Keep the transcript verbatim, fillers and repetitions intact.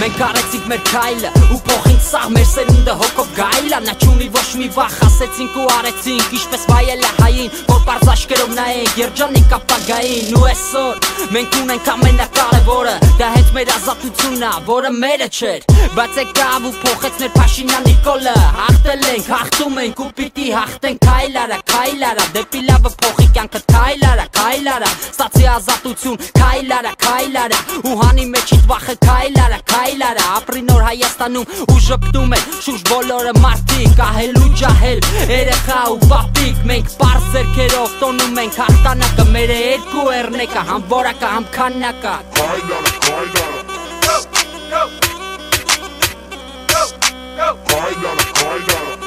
Մենք արեցինք մեր քայլը ու փոխինք սաղ մեր սերունդը հոգով գայլա Նա չունի ոչ մի վախ, ասեցինք ու արեցինք Ինչպես վայելը հային, որ պարզ աշկերով նայենք Երջանիկ ապագային ու այսօր Մենք ունենք ամենակարևորը Դա հենց մեր ազատությունն ա, որը մերը չէր Բայց եկավ ու փոխեց մեր Փաշինյանի կոլը Հաղթել ենք, հաղթում ենք ու պիտի հաղթենք Քայլ արա, քայլ արա, դեպի լավը փոխի կյանքդ Քայլ արա, քայլ արա, ստացի ազատություն Քայլ արա, քայլ արա, ու հանի մեջիդ վախը Քայլ արա, քայլ արա, ապրի նոր Հայաստանում ու ժպտում են շուրջ բոլորը մարդիկ Ահել ու ջահել, երեխա ու պապիկ Մենք պարզ ձեռքերով տոնում ենք հաղթանակը Մեր երկու էռնեկը, համ որակը, համ քանակը Քայլ արա, քայլ արա Քայլ արա, քայլ արա